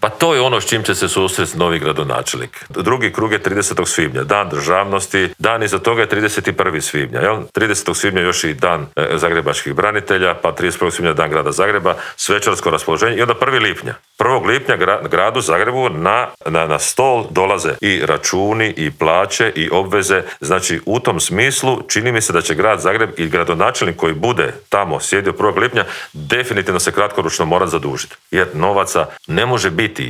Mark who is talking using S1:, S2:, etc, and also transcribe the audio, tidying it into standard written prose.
S1: Pa to je ono s čim će se susresti novi gradonačelnik. Drugi krug je 30. svibnja, dan državnosti, dan iza toga je 31. svibnja. Jel? 30. svibnja još i dan zagrebačkih branitelja, pa 31. svibnja dan grada Zagreba, svečarsko raspoloženje i onda 1. lipnja. 1. lipnja gradu Zagrebu na stol dolaze i računi, i plaće, i obveze. Znači, u tom smislu čini mi se da će grad Zagreb i gradonačelnik koji bude tamo sjedio 1. lipnja definitivno se kratkoročno mora zadužiti. Jer novaca ne može biti.